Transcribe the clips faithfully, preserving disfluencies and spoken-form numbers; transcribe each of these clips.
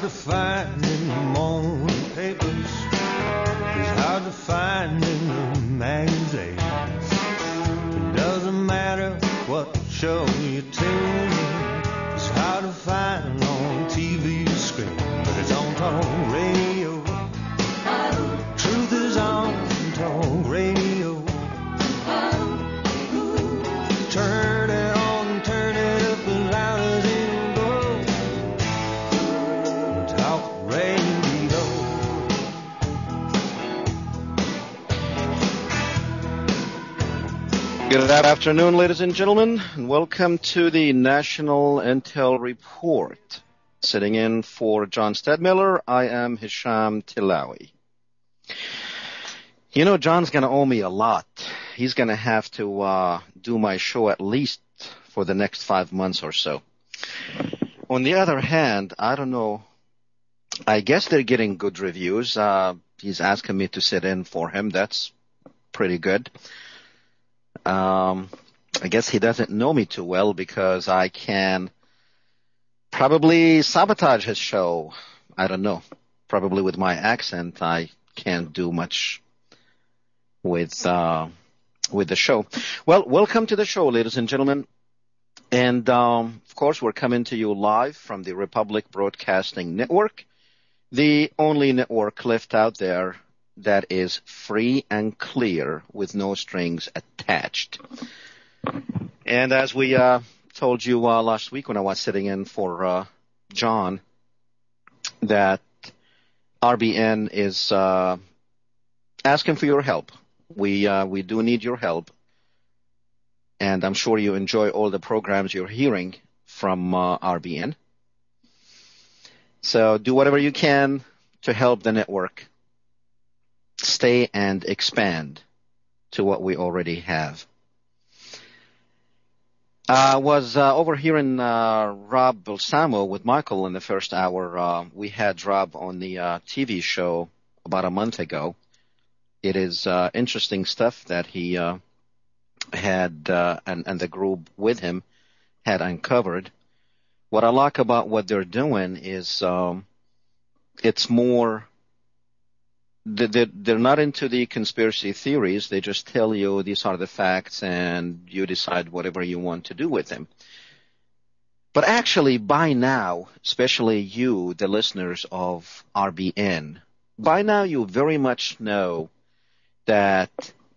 to find in the morning papers. It's hard to find in the magazines. It doesn't matter what show you tune in. It's hard to find on T V screen, but it's on talk radio. Truth is on talk radio. Turn it on, turn it up as loud as it goes. Talk radio. Good afternoon, ladies and gentlemen, and welcome to the National Intel Report. Sitting in for John Stedmiller, I am Hisham Tilawi. You know, John's going to owe me a lot. He's going to have to uh, do my show at least for the next five months or so. On the other hand, I don't know. I guess they're getting good reviews. Uh, he's asking me to sit in for him. That's pretty good. Um, I guess he doesn't know me too well because I can probably sabotage his show. I don't know. Probably with my accent, I can't do much with uh, with the show. Well, welcome to the show, ladies and gentlemen. And, um, of course, we're coming to you live from the Republic Broadcasting Network, the only network left out there that is free and clear with no strings attached. And as we uh, told you uh, last week when I was sitting in for uh, John, that R B N is uh, asking for your help. We uh, we do need your help, and I'm sure you enjoy all the programs you're hearing from uh, R B N. So do whatever you can to help the network stay and expand to what we already have. I uh, was uh, over here in uh, Rob Balsamo with Michael in the first hour. Uh, we had Rob on the uh, T V show about a month ago. It is uh, interesting stuff that he uh, had uh, and, and the group with him had uncovered. What I like about what they're doing is um, it's more they're not into the conspiracy theories. They just tell you these are the facts and you decide whatever you want to do with them. But actually, by now, especially you, the listeners of R B N, by now you very much know that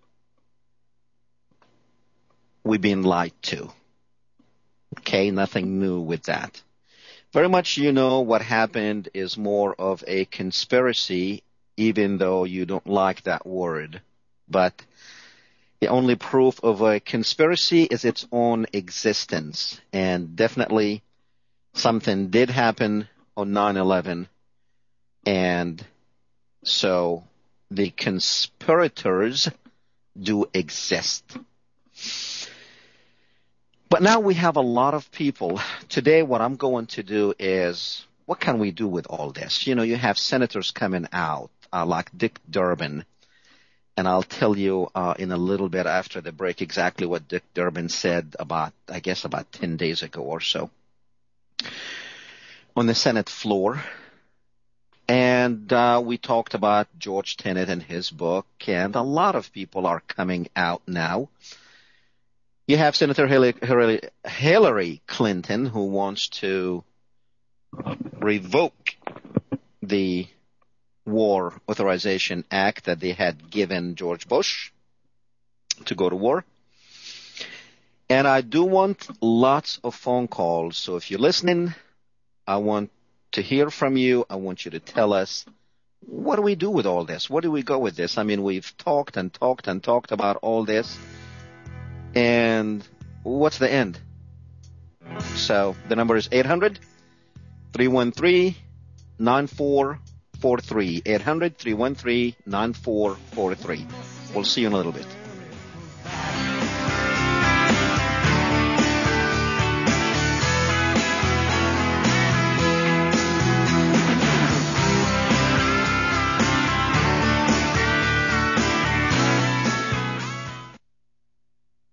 we've been lied to. Okay, nothing new with that. Very much you know what happened is more of a conspiracy, even though you don't like that word. But the only proof of a conspiracy is its own existence. And definitely something did happen on nine eleven. And so the conspirators do exist. But now we have a lot of people. Today what I'm going to do is, what can we do with all this? You know, you have senators coming out. Uh, like Dick Durbin, and I'll tell you uh, in a little bit after the break exactly what Dick Durbin said about, I guess, about ten days ago or so on the Senate floor. And uh, we talked about George Tenet and his book, and a lot of people are coming out now. You have Senator Hillary, Hillary Clinton, who wants to revoke the War Authorization Act that they had given George Bush to go to war. And I do want lots of phone calls. So if you're listening, I want to hear from you. I want you to tell us, what do we do with all this? Where do we go with this? I mean, we've talked and talked and talked about all this. And what's the end? So the number is eight hundred, three one three, nine four four three. eight hundred, three one three, nine four four three. We'll see you in a little bit.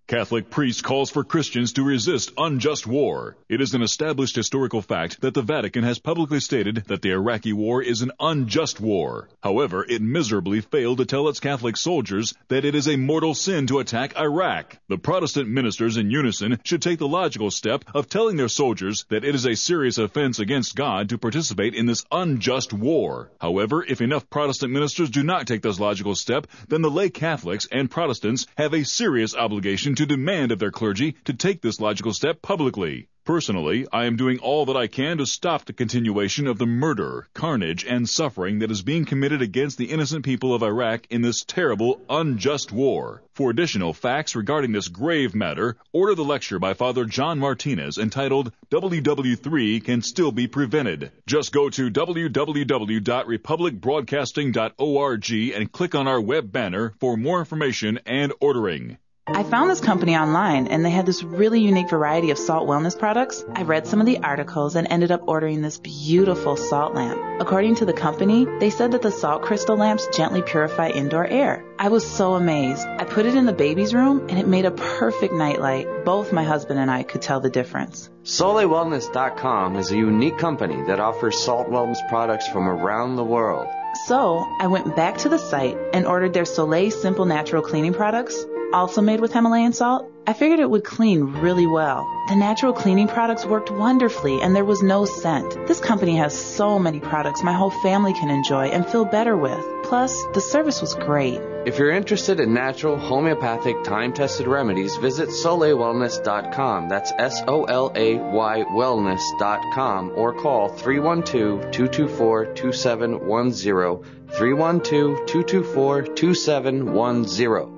Catholic priest calls for Christians to resist unjust war. It is an established historical fact that the Vatican has publicly stated that the Iraqi war is an unjust war. However, it miserably failed to tell its Catholic soldiers that it is a mortal sin to attack Iraq. The Protestant ministers in unison should take the logical step of telling their soldiers that it is a serious offense against God to participate in this unjust war. However, if enough Protestant ministers do not take this logical step, then the lay Catholics and Protestants have a serious obligation to demand of their clergy to take this logical step publicly. Personally, I am doing all that I can to stop the continuation of the murder, carnage, and suffering that is being committed against the innocent people of Iraq in this terrible, unjust war. For additional facts regarding this grave matter, order the lecture by Father John Martinez entitled W W three Can Still Be Prevented. Just go to w w w dot republic broadcasting dot org and click on our web banner for more information and ordering. I found this company online, and they had this really unique variety of salt wellness products. I read some of the articles and ended up ordering this beautiful salt lamp. According to the company, they said that the salt crystal lamps gently purify indoor air. I was so amazed. I put it in the baby's room, and it made a perfect nightlight. Both my husband and I could tell the difference. Sole Wellness dot com is a unique company that offers salt wellness products from around the world. So, I went back to the site and ordered their Soleil Simple Natural Cleaning products, also made with Himalayan salt. I figured it would clean really well. The natural cleaning products worked wonderfully, and there was no scent. This company has so many products my whole family can enjoy and feel better with. Plus, the service was great. If you're interested in natural, homeopathic, time-tested remedies, visit Soleil Wellness dot com. That's S O L A Y wellness dot com, or call three one two, two two four, two seven one zero, three one two, two two four, two seven one zero.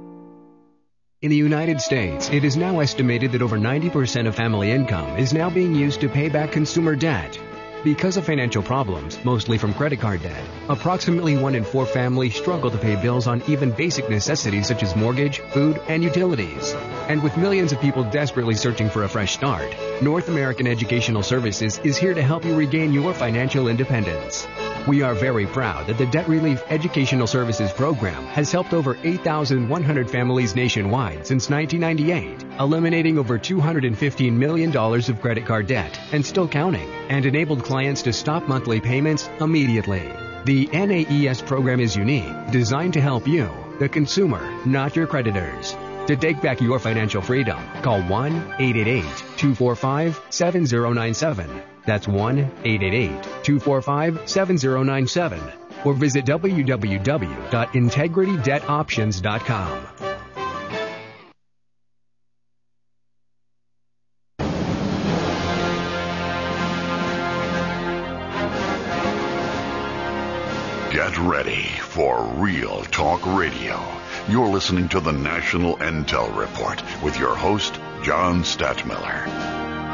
In the United States, it is now estimated that over ninety percent of family income is now being used to pay back consumer debt. Because of financial problems, mostly from credit card debt, approximately one in four families struggle to pay bills on even basic necessities such as mortgage, food, and utilities. And with millions of people desperately searching for a fresh start, North American Educational Services is here to help you regain your financial independence. We are very proud that the Debt Relief Educational Services Program has helped over eight thousand one hundred families nationwide since nineteen ninety-eight, eliminating over two hundred fifteen million dollars of credit card debt and still counting, and enabled clients to stop monthly payments immediately. The N A E S program is unique, designed to help you, the consumer, not your creditors. To take back your financial freedom, call one eight eight eight, two four five, seven zero nine seven. That's one eight eight eight, two four five, seven zero nine seven. Or visit w w w dot integrity debt options dot com. Get ready for Real Talk Radio. You're listening to the National Intel Report with your host, John Stadtmiller.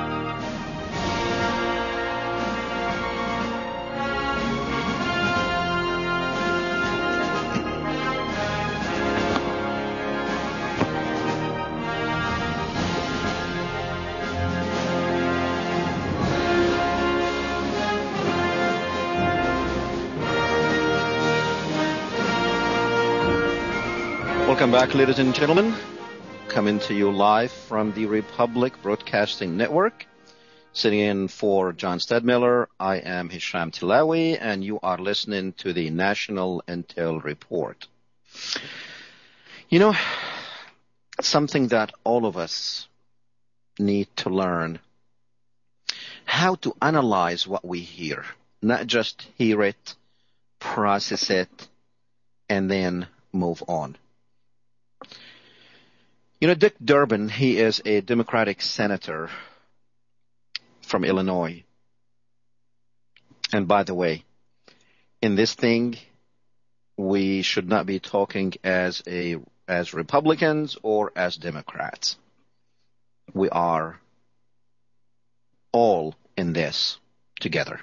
Welcome back, ladies and gentlemen. Coming to you live from the Republic Broadcasting Network. Sitting in for John Stadtmiller, I am Hisham Tilawi, and you are listening to the National Intel Report. You know, something that all of us need to learn, how to analyze what we hear, not just hear it, process it, and then move on. You know, Dick Durbin, he is a Democratic senator from Illinois. And by the way, in this thing, we should not be talking as a as Republicans or as Democrats. We are all in this together.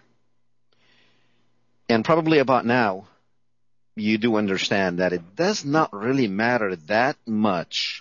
And probably about now, you do understand that it does not really matter that much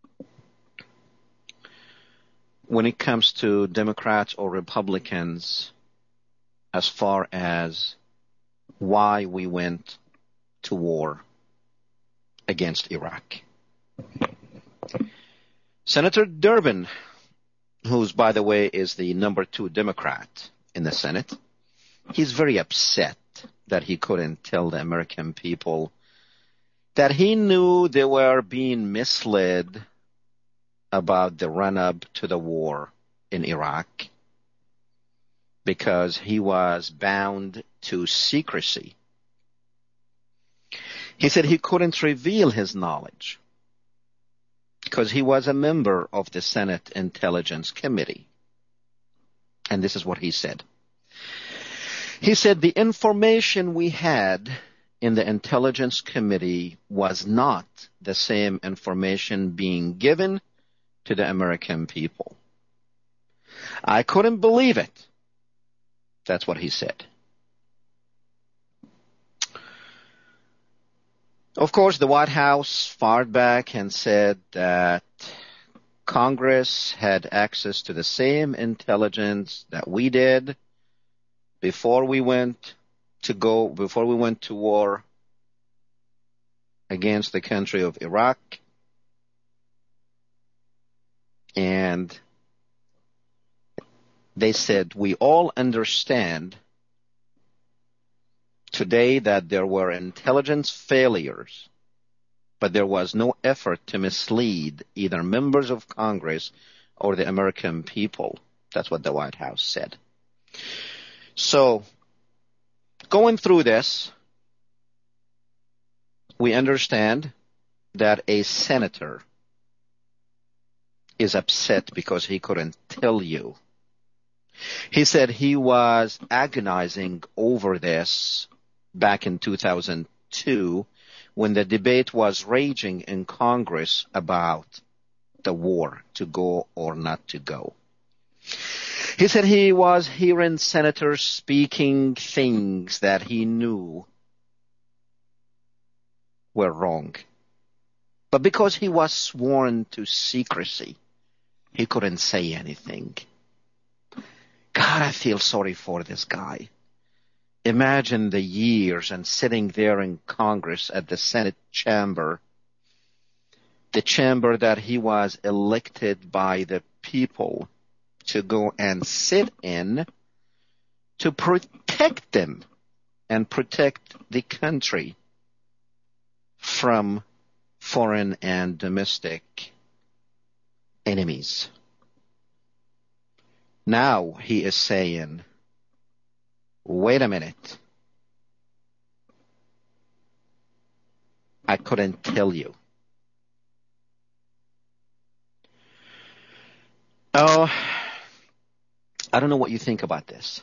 when it comes to Democrats or Republicans as far as why we went to war against Iraq. Senator Durbin, who's, by the way, is the number two Democrat in the Senate, he's very upset that he couldn't tell the American people that he knew they were being misled about the run-up to the war in Iraq because he was bound to secrecy. He said he couldn't reveal his knowledge because he was a member of the Senate Intelligence Committee. And this is what he said. He said the information we had in the Intelligence Committee was not the same information being given to the American people. I couldn't believe it. That's what he said. Of course, the White House fired back and said that Congress had access to the same intelligence that we did before we went to go, before we went to war against the country of Iraq. And they said, we all understand today that there were intelligence failures, but there was no effort to mislead either members of Congress or the American people. That's what the White House said. So, going through this, we understand that a senator is upset because he couldn't tell you. He said he was agonizing over this back in two thousand two when the debate was raging in Congress about the war, to go or not to go. He said he was hearing senators speaking things that he knew were wrong. But because he was sworn to secrecy, he couldn't say anything. God, I feel sorry for this guy. Imagine the years and sitting there in Congress at the Senate chamber, the chamber that he was elected by the people to go and sit in to protect them and protect the country from foreign and domestic enemies. Now he is saying, wait a minute, I couldn't tell you. Oh, I don't know what you think about this.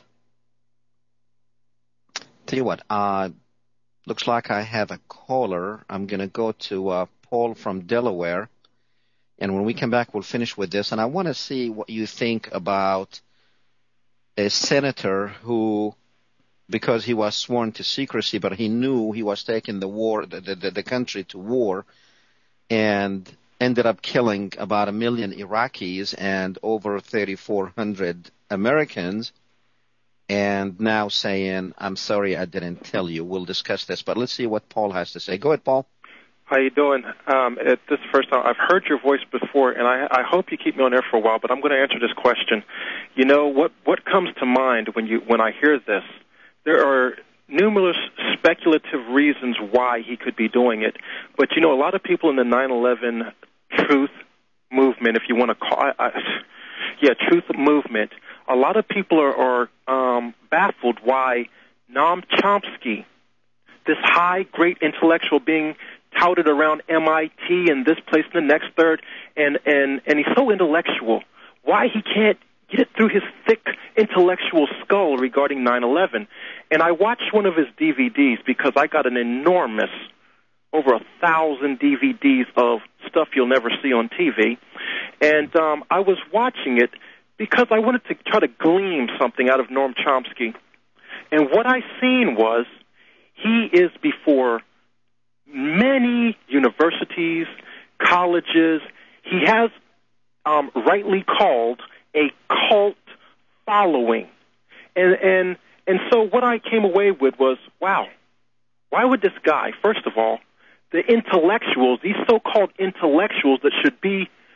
Tell you what, uh, looks like I have a caller. I'm going to go to uh, Paul from Delaware. And when we come back, we'll finish with this. And I want to see what you think about a senator who, because he was sworn to secrecy, but he knew he was taking the war, the, the, the country to war, and ended up killing about a million Iraqis and over thirty-four hundred Americans, and now saying, I'm sorry I didn't tell you. We'll discuss this, but let's see what Paul has to say. Go ahead, Paul. How you doing? Um, at this first time, I've heard your voice before, and I, I hope you keep me on air for a while, but I'm going to answer this question. You know, what, what comes to mind when you when I hear this? There are numerous speculative reasons why he could be doing it, but, you know, a lot of people in the nine eleven truth movement, if you want to call it, I, yeah, truth movement, a lot of people are, are um, baffled why Noam Chomsky, this high, great intellectual being touted around M I T and this place and the next third, and, and, and he's so intellectual, why he can't get it through his thick intellectual skull regarding nine eleven. And I watched one of his D V Ds because I got an enormous, over a thousand D V Ds of stuff you'll never see on T V. And um, I was watching it because I wanted to try to glean something out of Noam Chomsky. And what I seen was he is before many universities, colleges. He has um, rightly called a cult following. And, and, and so what I came away with was, wow, why would this guy, first of all, the intellectuals, these so-called intellectuals that should be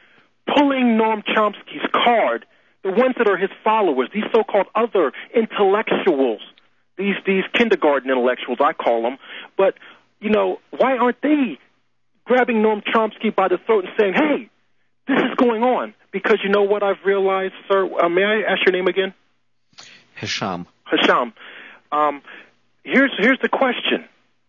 pulling Noam Chomsky's card, the ones that are his followers, these so-called other intellectuals, these these kindergarten intellectuals, I call them, but, you know, why aren't they grabbing Noam Chomsky by the throat and saying, hey, this is going on? Because you know what I've realized, sir? Uh, may I ask your name again? Hisham. Hisham. Um, here's here's the question.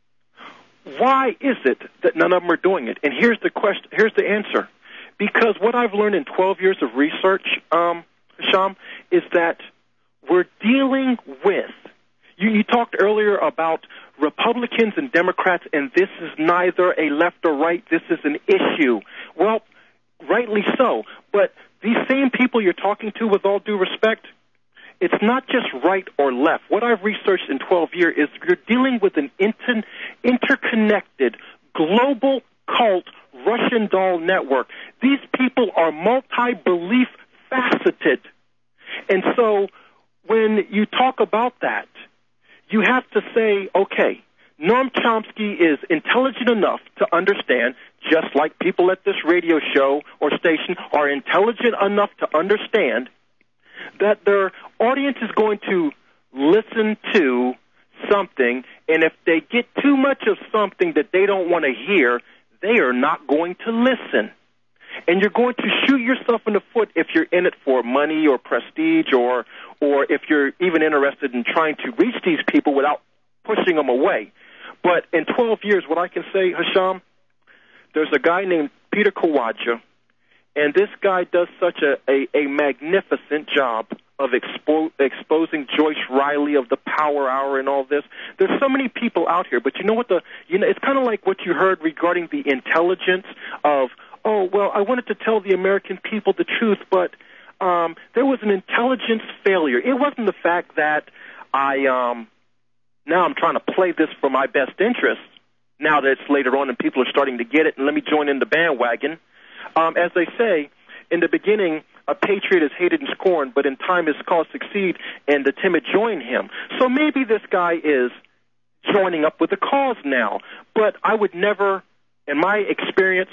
Why is it that none of them are doing it? And here's the question. Here's the answer. Because what I've learned in twelve years of research, um, Hisham, is that we're dealing with. You, you talked earlier about Republicans and Democrats, and this is neither a left or right. This is an issue. Well, rightly so. But these same people you're talking to, with all due respect, it's not just right or left. What I've researched in twelve years is you're dealing with an inter- interconnected global cult Russian doll network. These people are multi-belief faceted. And so when you talk about that, you have to say, okay, Noam Chomsky is intelligent enough to understand, just like people at this radio show or station are intelligent enough to understand, that their audience is going to listen to something, and if they get too much of something that they don't want to hear, they are not going to listen. And you're going to shoot yourself in the foot if you're in it for money or prestige, or or if you're even interested in trying to reach these people without pushing them away. But in twelve years, what I can say, Hisham, there's a guy named Peter Kawaja, and this guy does such a, a, a magnificent job of expo- exposing Joyce Riley of the Power Hour and all this. There's so many people out here, but you know what the you know it's kind of like what you heard regarding the intelligence of, oh, well, I wanted to tell the American people the truth, but um, there was an intelligence failure. It wasn't the fact that I um, now I'm trying to play this for my best interest. Now that it's later on and people are starting to get it, and let me join in the bandwagon. Um, as they say, in the beginning, a patriot is hated and scorned, but in time his cause succeed, and the timid join him. So maybe this guy is joining up with the cause now. But I would never, in my experience,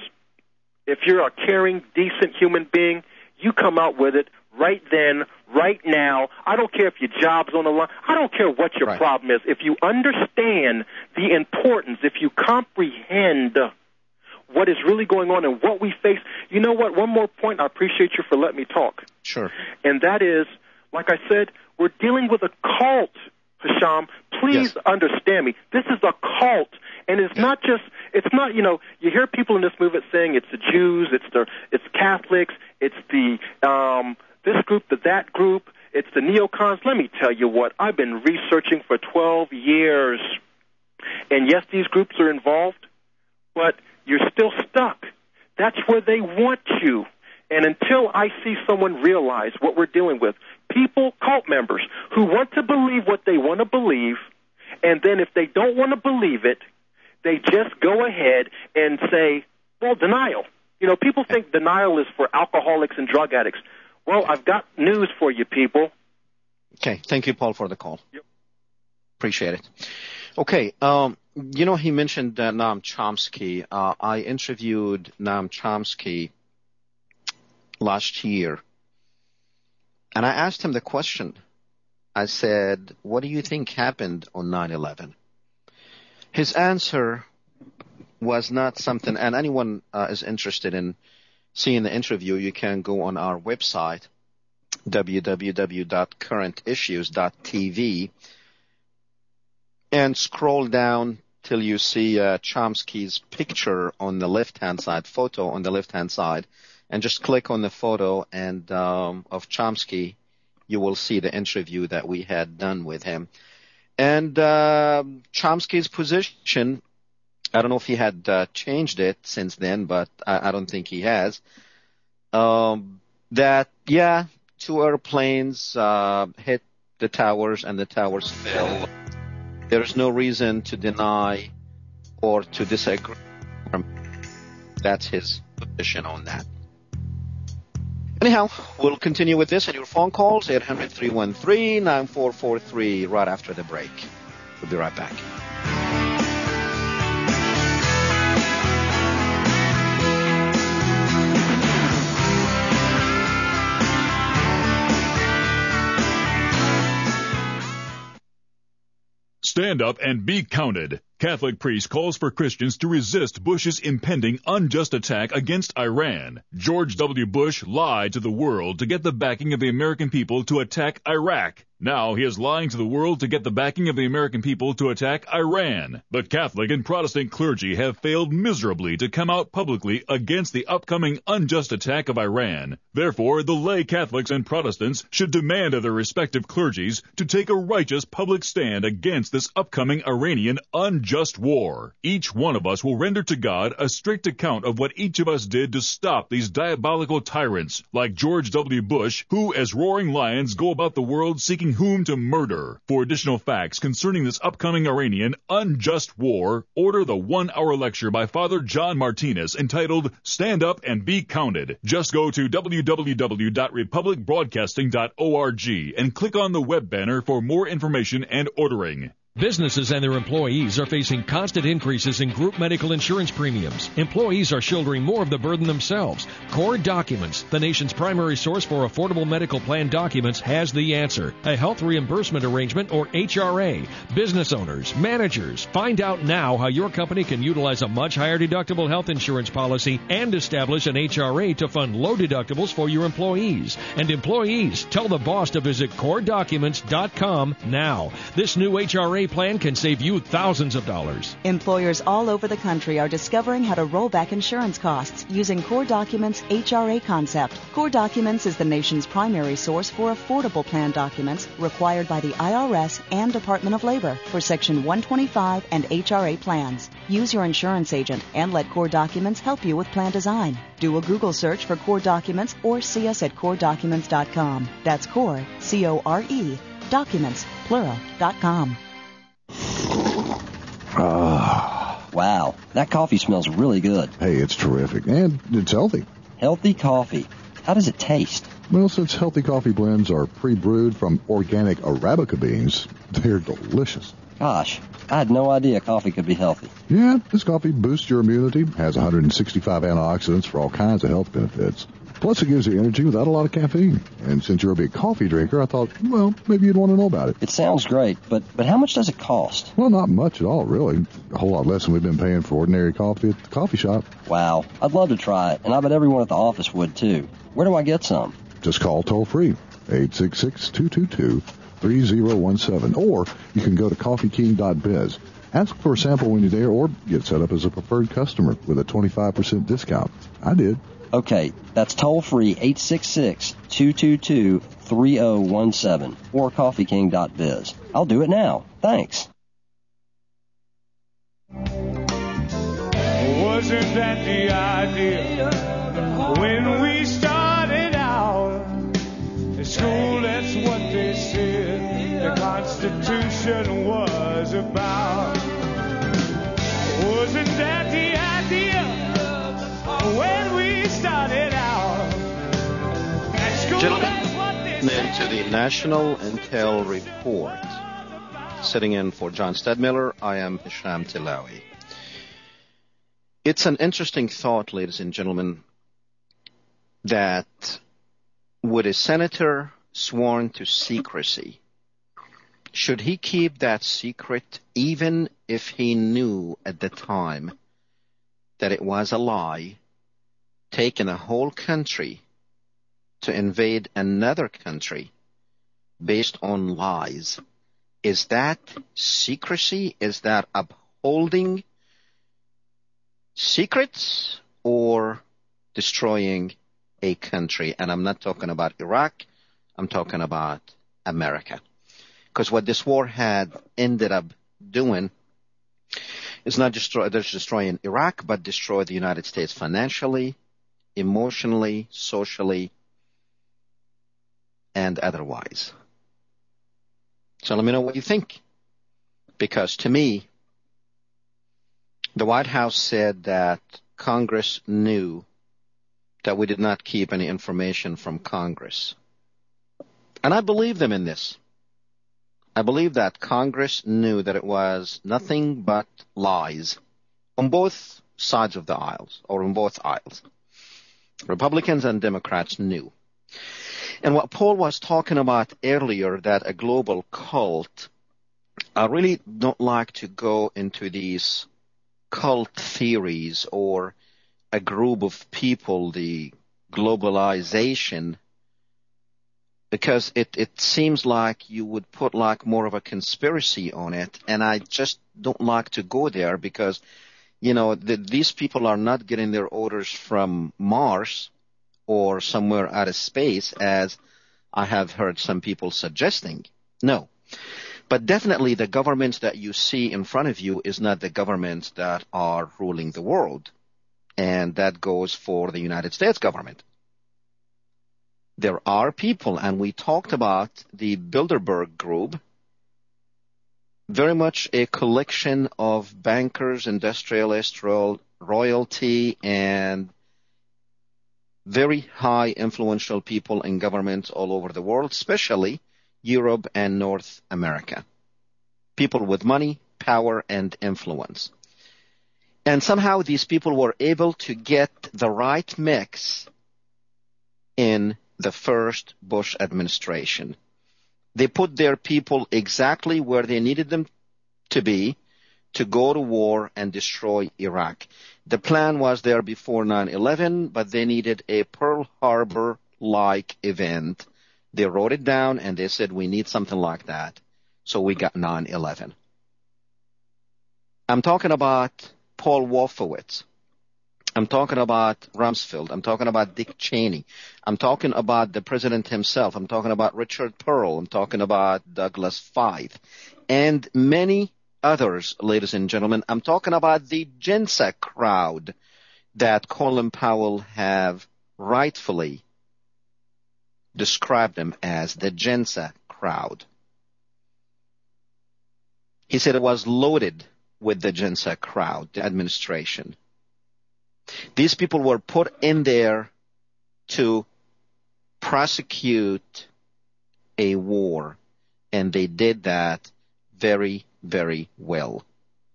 if you're a caring, decent human being, you come out with it right then, right now. I don't care if your job's on the line. I don't care what your right. problem is. If you understand the importance, if you comprehend what is really going on and what we face. You know what? One more point. I appreciate you for letting me talk. Sure. And that is, like I said, we're dealing with a cult, Hisham. Please yes. understand me. This is a cult. And it's not just, it's not, you know, you hear people in this movement saying it's the Jews, it's the, it's Catholics, it's the, um, this group, the that group, it's the neocons. Let me tell you what, I've been researching for twelve years. And yes, these groups are involved, but you're still stuck. That's where they want you. And until I see someone realize what we're dealing with, people, cult members, who want to believe what they want to believe, and then if they don't want to believe it, they just go ahead and say, well, denial. You know, people think denial is for alcoholics and drug addicts. Well, I've got news for you, people. Okay. Thank you, Paul, for the call. Yep. Appreciate it. Okay. Um, you know, he mentioned uh, Noam Chomsky. Uh, I interviewed Noam Chomsky last year, and I asked him the question. I said, what do you think happened on nine eleven? His answer was not something, and anyone uh, is interested in seeing the interview, you can go on our website, w w w dot current issues dot t v, and scroll down till you see uh, Chomsky's picture on the left-hand side, photo on the left-hand side, and just click on the photo and um, of Chomsky. You will see the interview that we had done with him. And uh, Chomsky's position, I don't know if he had uh, changed it since then, but I, I don't think he has, um, that, yeah, two airplanes uh, hit the towers and the towers fell. There's no reason to deny or to disagree. That's his position on that. Anyhow, we'll continue with this and your phone calls, eight hundred, three one three, nine four four three, right after the break. We'll be right back. Stand up and be counted. Catholic priest calls for Christians to resist Bush's impending unjust attack against Iran. George W. Bush lied to the world to get the backing of the American people to attack Iraq. Now he is lying to the world to get the backing of the American people to attack Iran. But Catholic and Protestant clergy have failed miserably to come out publicly against the upcoming unjust attack of Iran. Therefore, the lay Catholics and Protestants should demand of their respective clergies to take a righteous public stand against this upcoming Iranian unjust war. Each one of us will render to God a strict account of what each of us did to stop these diabolical tyrants like George W. Bush, who as roaring lions go about the world seeking whom to murder. For additional facts concerning this upcoming Iranian unjust war, order the one-hour lecture by Father John Martinez entitled Stand Up and Be Counted. Just go to w w w dot republic broadcasting dot org and click on the web banner for more information and ordering. Businesses and their employees are facing constant increases in group medical insurance premiums. Employees are shouldering more of the burden themselves. Core Documents, the nation's primary source for affordable medical plan documents, has the answer. A health reimbursement arrangement, or H R A. Business owners, managers, find out now how your company can utilize a much higher deductible health insurance policy and establish an H R A to fund low deductibles for your employees. And employees, tell the boss to visit core documents dot com now. This new H R A plan can save you thousands of dollars. Employers all over the country are discovering how to roll back insurance costs using Core Documents' H R A concept. Core Documents is the nation's primary source for affordable plan documents required by the I R S and Department of Labor for Section one twenty-five and H R A plans. Use your insurance agent and let Core Documents help you with plan design. Do a Google search for Core Documents or see us at core documents dot com. That's Core, C O R E, documents, plural, dot com. Ah. Wow, that coffee smells really good. Hey, it's terrific, and it's healthy. Healthy coffee. How does it taste? Well, since healthy coffee blends are pre-brewed from organic Arabica beans, they're delicious. Gosh, I had no idea coffee could be healthy. Yeah, this coffee boosts your immunity, has one hundred sixty-five antioxidants for all kinds of health benefits. Plus, it gives you energy without a lot of caffeine. And since you're a big coffee drinker, I thought, well, maybe you'd want to know about it. It sounds great, but, but how much does it cost? Well, not much at all, really. A whole lot less than we've been paying for ordinary coffee at the coffee shop. Wow, I'd love to try it, and I bet everyone at the office would, too. Where do I get some? Just call toll-free, eight six six, two two two, three zero one seven, or you can go to coffee king dot biz. Ask for a sample when you're there, or get set up as a preferred customer with a twenty-five percent discount. I did. Okay, that's toll-free, eight six six, two two two, three zero one seven, or coffee king dot biz. I'll do it now. Thanks. Wasn't that the idea when we started out? At school, that's what they said the Constitution was about. Wasn't that the idea when we started out? At school, that's what they said. To the National Intel Report. Sitting in for John Stadmiller, I am Hisham Tilawi. It's an interesting thought, ladies and gentlemen, that would a senator sworn to secrecy, should he keep that secret even if he knew at the time that it was a lie, taking a whole country to invade another country based on lies? Is that secrecy? Is that upholding secrets or destroying a country? And I'm not talking about Iraq. I'm talking about America. Because what this war had ended up doing is not destroy, just destroying Iraq, but destroy the United States financially, emotionally, socially, and otherwise. So let me know what you think. Because to me, the White House said that Congress knew that we did not keep any information from Congress. And I believe them in this. I believe that Congress knew that it was nothing but lies on both sides of the aisles, or on both aisles. Republicans and Democrats knew. And what Paul was talking about earlier, that a global cult I really don't like to go into these cult theories or a group of people, the globalization, because it, it seems like you would put like more of a conspiracy on it, and I just don't like to go there because, you know, the, these people are not getting their orders from Mars or somewhere out of space, as I have heard some people suggesting. No. But definitely the governments that you see in front of you is not the governments that are ruling the world. And that goes for the United States government. There are people, and we talked about the Bilderberg Group, very much a collection of bankers, industrialists, royalty, and very high influential people in governments all over the world, especially Europe and North America. People with money, power, and influence. And somehow these people were able to get the right mix in the first Bush administration. They put their people exactly where they needed them to be to go to war and destroy Iraq. The plan was there before nine eleven, but they needed a Pearl Harbor-like event. They wrote it down and they said, we need something like that. So we got nine eleven. I'm talking about Paul Wolfowitz. I'm talking about Rumsfeld. I'm talking about Dick Cheney. I'm talking about the president himself. I'm talking about Richard Pearl. I'm talking about Douglas Feith. And many others, ladies and gentlemen. I'm talking about the Gensa crowd that Colin Powell have rightfully described them as, the Gensa crowd. He said it was loaded with the Gensa crowd, the administration. These people were put in there to prosecute a war, and they did that very, very well.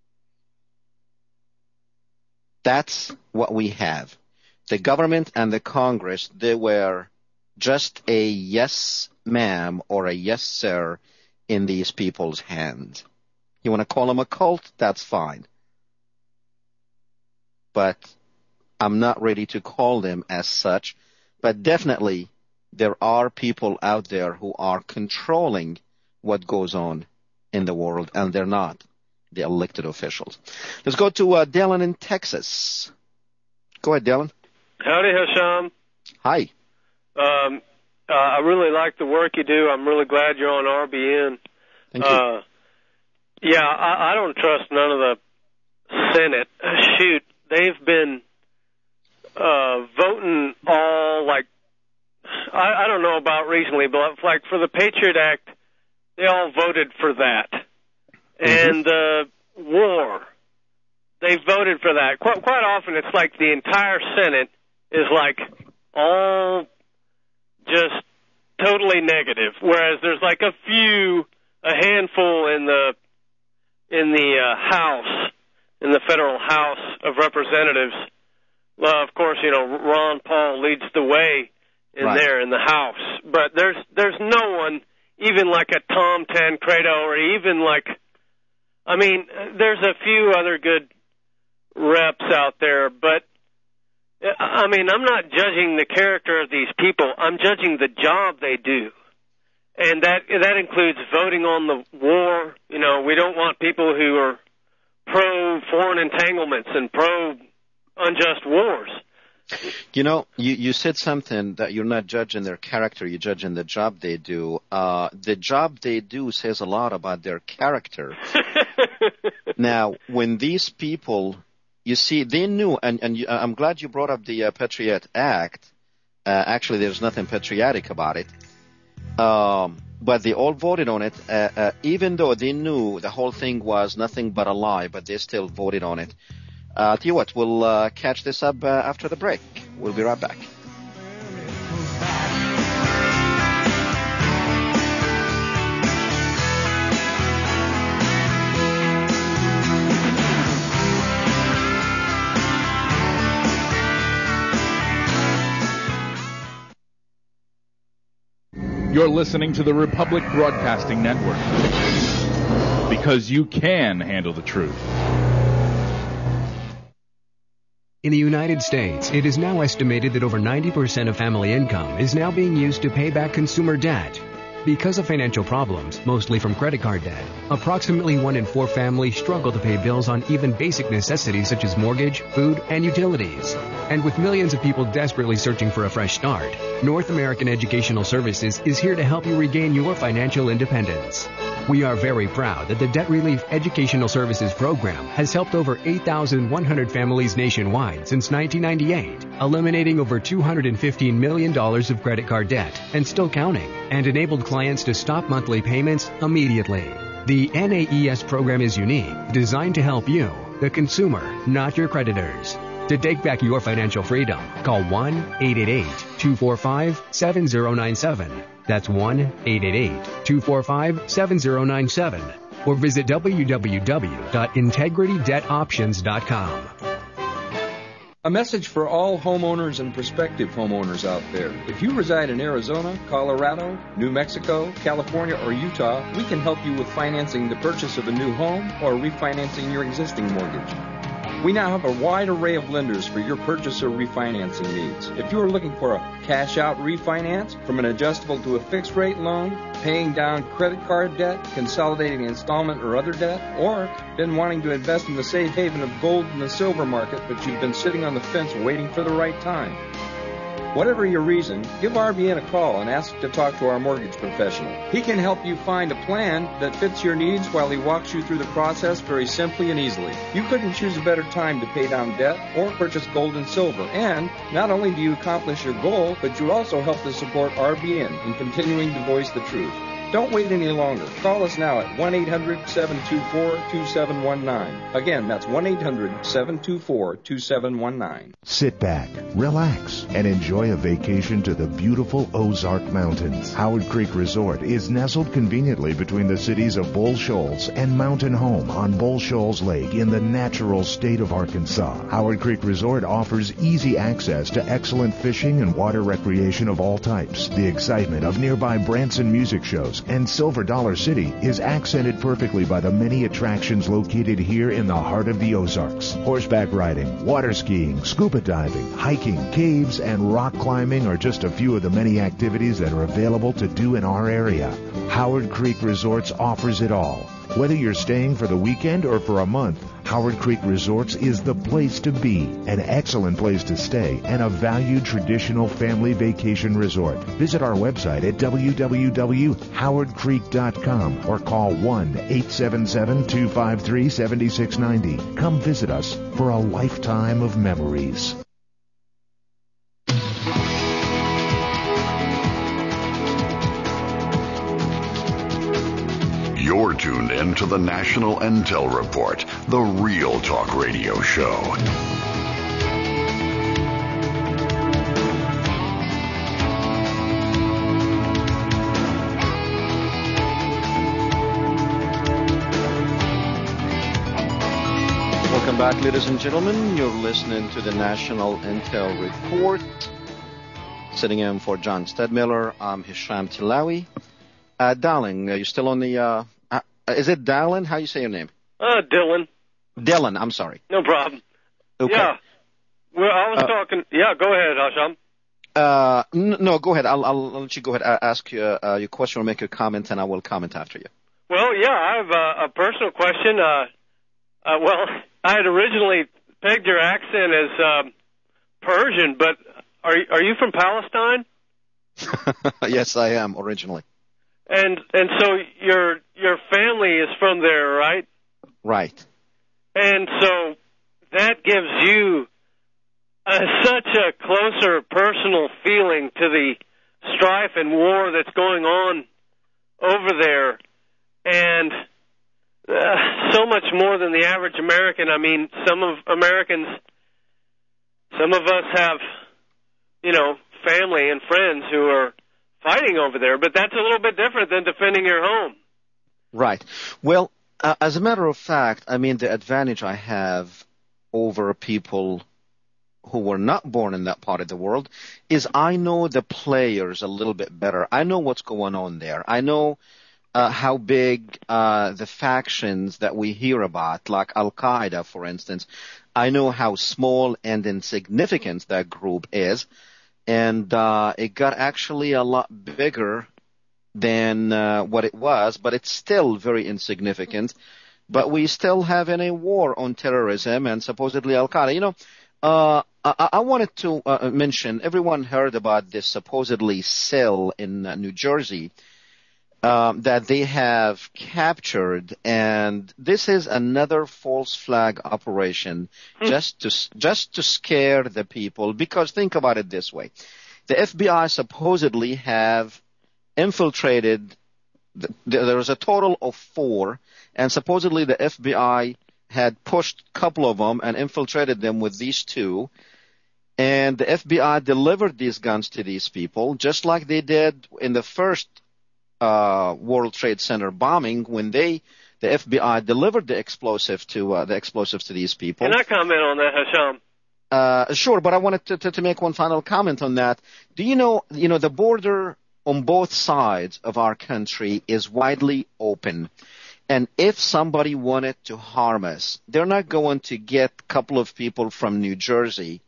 That's what we have. The government and the Congress, they were just a yes, ma'am, or a yes, sir, in these people's hands. You want to call them a cult? That's fine. But I'm not ready to call them as such. But definitely there are people out there who are controlling what goes on in the world, and they're not the elected officials. Let's go to uh, Dylan in Texas. Go ahead, Dylan. Howdy, Hasham. Hi. Um, uh, I really like the work you do. I'm really glad you're on R B N. Thank you. Uh, yeah, I, I don't trust none of the Senate. Shoot, they've been uh, voting all, like, I, I don't know about recently, but like for the Patriot Act, they all voted for that. Mm-hmm. And the uh, war, they voted for that. Quite, quite often it's like the entire Senate is like all just totally negative, whereas there's like a few, a handful in the in the uh, House, in the federal House of Representatives. Well, of course, you know, Ron Paul leads the way in right. there in the House, but there's there's no one, even like a Tom Tancredo, or even like, I mean, there's a few other good reps out there, but I mean, I'm not judging the character of these people. I'm judging the job they do. And that that includes voting on the war. You know, we don't want people who are pro-foreign entanglements and pro-unjust wars. You know, you, you said something that you're not judging their character, you're judging the job they do. Uh, the job they do says a lot about their character. Now, when these people, you see, they knew, and, and you, I'm glad you brought up the uh, Patriot Act. Uh, actually, there's nothing patriotic about it. Um, but they all voted on it, uh, uh, even though they knew the whole thing was nothing but a lie, but they still voted on it. Uh, tell you what, we'll uh, catch this up uh, after the break. We'll be right back. You're listening to the Republic Broadcasting Network. because you can handle the truth. In the United States, it is now estimated that over ninety percent of family income is now being used to pay back consumer debt. Because of financial problems, mostly from credit card debt, approximately one in four families struggle to pay bills on even basic necessities such as mortgage, food, and utilities. And with millions of people desperately searching for a fresh start, North American Educational Services is here to help you regain your financial independence. We are very proud that the Debt Relief Educational Services Program has helped over eight thousand one hundred families nationwide since nineteen ninety-eight, eliminating over two hundred fifteen million dollars of credit card debt and still counting, and enabled clients to stop monthly payments immediately. The N A E S program is unique, designed to help you, the consumer, not your creditors. To take back your financial freedom, call one eight eight eight, two four five, seven zero nine seven. That's one eight eight eight, two four five, seven zero nine seven. Or visit w w w dot integrity debt options dot com. A message for all homeowners and prospective homeowners out there. If you reside in Arizona, Colorado, New Mexico, California, or Utah, we can help you with financing the purchase of a new home or refinancing your existing mortgage. We now have a wide array of lenders for your purchase or refinancing needs. If you are looking for a cash-out refinance, from an adjustable to a fixed-rate loan, paying down credit card debt, consolidating installment or other debt, or been wanting to invest in the safe haven of gold and the silver market, but you've been sitting on the fence waiting for the right time. Whatever your reason, give R B N a call and ask to talk to our mortgage professional. He can help you find a plan that fits your needs while he walks you through the process very simply and easily. You couldn't choose a better time to pay down debt or purchase gold and silver. And not only do you accomplish your goal, but you also help to support R B N in continuing to voice the truth. Don't wait any longer. Call us now at one eight hundred, seven two four, two seven one nine. Again, that's one eight hundred, seven two four, two seven one nine. Sit back, relax, and enjoy a vacation to the beautiful Ozark Mountains. Howard Creek Resort is nestled conveniently between the cities of Bull Shoals and Mountain Home on Bull Shoals Lake in the natural state of Arkansas. Howard Creek Resort offers easy access to excellent fishing and water recreation of all types. The excitement of nearby Branson music shows and Silver Dollar City is accented perfectly by the many attractions located here in the heart of the Ozarks. Horseback riding, water skiing, scuba diving, hiking, caves, and rock climbing are just a few of the many activities that are available to do in our area. Howard Creek Resorts offers it all. Whether you're staying for the weekend or for a month, Howard Creek Resorts is the place to be, an excellent place to stay, and a valued traditional family vacation resort. Visit our website at w w w dot howard creek dot com or call one eight seven seven, two five three, seven six nine zero. Come visit us for a lifetime of memories. You're tuned in to the National Intel Report, the Real Talk Radio Show. Welcome back, ladies and gentlemen. You're listening to the National Intel Report. Sitting in for John Stedmiller, I'm Hisham Tilawi. Uh, Darling, are you still on the... Uh, uh, is it Dallin? How you say your name? Uh, Dylan. Dylan, I'm sorry. No problem. Okay. Yeah. Well, I was Uh, talking... Yeah, go ahead, Hasham. Uh, n- no, go ahead. I'll, I'll, I'll let you go ahead. Uh, ask your, uh, your question or make your comment, and I will comment after you. Well, yeah, I have a, a personal question. Uh, uh, well, I had originally pegged your accent as um, Persian, but are are you from Palestine? Yes, I am originally. And and so your your family is from there, right? Right. And so that gives you a, such a closer personal feeling to the strife and war that's going on over there, and uh, so much more than the average American. I mean, some of Americans, some of us have, you know, family and friends who are fighting over there, but that's a little bit different than defending your home. Right. Well, uh, as a matter of fact, I mean, the advantage I have over people who were not born in that part of the world is I know the players a little bit better. I know what's going on there. I know uh, how big uh, the factions that we hear about, like Al-Qaeda, for instance. I know how small and insignificant that group is, and uh, it got actually a lot bigger than uh, what it was, but it's still very insignificant. But we still have in a war on terrorism and supposedly Al-Qaeda. You know, uh, I, I wanted to uh, mention, everyone heard about this supposedly cell in uh, New Jersey um, that they have captured, and this is another false flag operation hmm. just to just to scare the people. Because think about it this way: the F B I supposedly have infiltrated. The, there was a total of four, and supposedly the F B I had pushed a couple of them and infiltrated them with these two. And the F B I delivered these guns to these people, just like they did in the first uh, World Trade Center bombing, when they, the F B I, delivered the explosive to uh, the explosives to these people. Can I comment on that, Hasham? Uh, sure, but I wanted to, to, to make one final comment on that. Do you know, you know, the border on both sides of our country is widely open. And if somebody wanted to harm us, they're not going to get a couple of people from New Jersey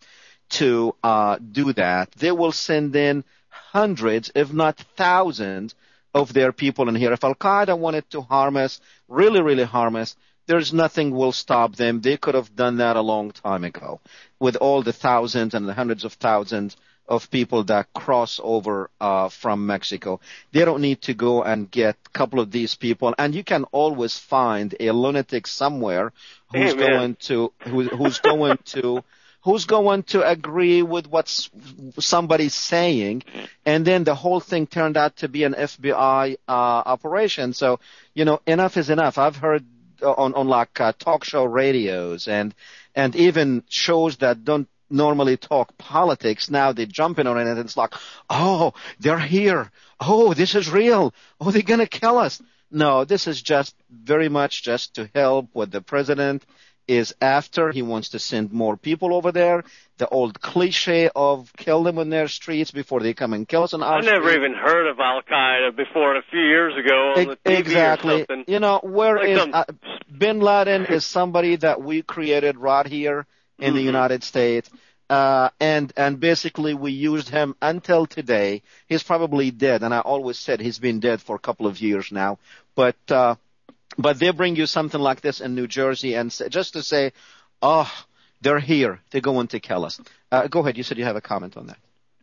to uh, do that. They will send in hundreds, if not thousands, of their people in here. If Al-Qaeda wanted to harm us, really, really harm us, there's nothing will stop them. They could have done that a long time ago with all the thousands and the hundreds of thousands of people that cross over uh, from Mexico. They don't need to go and get a couple of these people. And you can always find a lunatic somewhere who's Amen. going to who, who's going to who's going to agree with what somebody's saying, and then the whole thing turned out to be an F B I uh, operation. So, you know, enough is enough. I've heard on on like uh, talk show radios and and even shows that don't normally talk politics. Now they jump in on it, and it's like, oh, they're here. Oh, this is real. Oh, they're gonna kill us. No, this is just very much just to help what the president is after. He wants to send more people over there. The old cliche of kill them in their streets before they come and kill us in our I never streets. even heard of Al-Qaeda before a few years ago on the T V exactly. or something. You know, where Like is some- uh, Bin Laden is somebody that we created right here in Mm-hmm. the United States. Uh, and, and basically we used him until today. He's probably dead, and I always said he's been dead for a couple of years now. But, uh, but they bring you something like this in New Jersey, and say, just to say, oh, they're here. They're going to kill us. Uh, go ahead. You said you have a comment on that.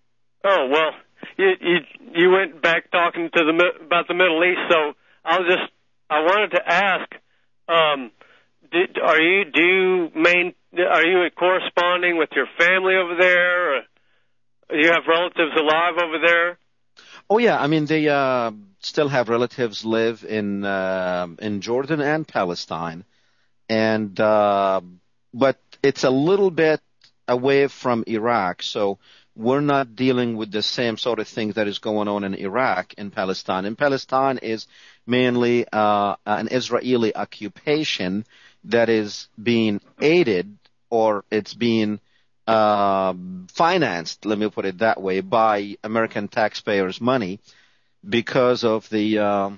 Oh, well, you, you, you went back talking to the, Mi- about the Middle East, so I was just, I wanted to ask, um, did, are you, do you main, are you corresponding with your family over there? Or do you have relatives alive over there? Oh yeah, I mean they uh, still have relatives live in uh, in Jordan and Palestine, and uh, but it's a little bit away from Iraq, so we're not dealing with the same sort of thing that is going on in Iraq and Palestine. And Palestine is mainly uh, an Israeli occupation that is being aided, or it's being uh, financed, let me put it that way, by American taxpayers' money because of the uh,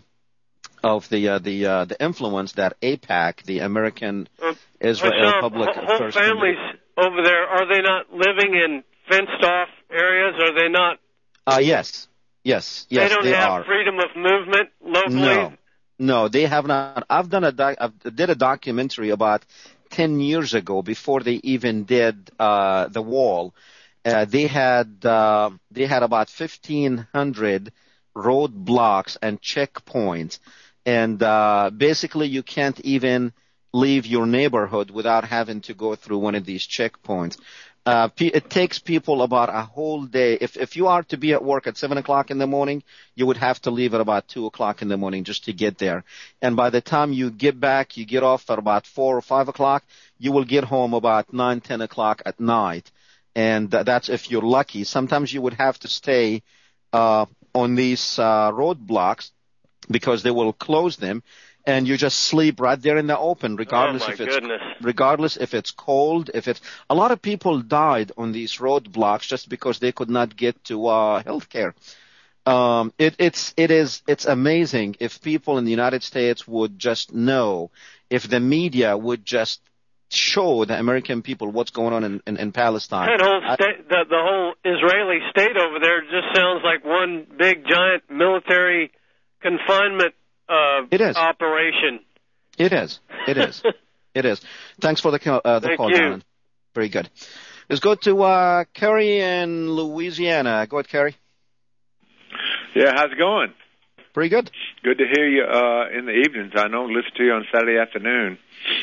of the uh, the uh, the influence that AIPAC, the American Uh, Israel Hasham, Public whole, whole Affairs families over there, are they not living in fenced-off areas? Are they not? Uh, yes, yes, yes, they don't they have are. freedom of movement locally? No, no, they have not. I've done a doc, I did a documentary about ten years ago before they even did uh, the wall. Uh, they had uh, they had about fifteen hundred roadblocks and checkpoints, and uh, basically you can't even leave your neighborhood without having to go through one of these checkpoints. Uh, it takes people about a whole day. If if you are to be at work at seven o'clock in the morning, you would have to leave at about two o'clock in the morning just to get there. And by the time you get back, you get off at about four or five o'clock. You will get home about nine, ten o'clock at night, and that's if you're lucky. Sometimes you would have to stay uh, on these uh, roadblocks because they will close them. And you just sleep right there in the open, regardless Oh, my if it's goodness. regardless if it's cold, if it's a lot of people died on these roadblocks just because they could not get to uh, health care. Um, it, it's it is it's amazing if people in the United States would just know, if the media would just show the American people what's going on in, in, in Palestine. That whole state, the, the whole Israeli state over there just sounds like one big giant military confinement uh, it is. operation. It is. It is. It is. Thanks for the uh, the Thank call, you. Darren. Very good. Let's go to uh, Kerry in Louisiana. Go ahead, Kerry. Yeah, how's it going? Pretty good. Good to hear you uh, in the evenings. I know, listen to you on Saturday afternoon.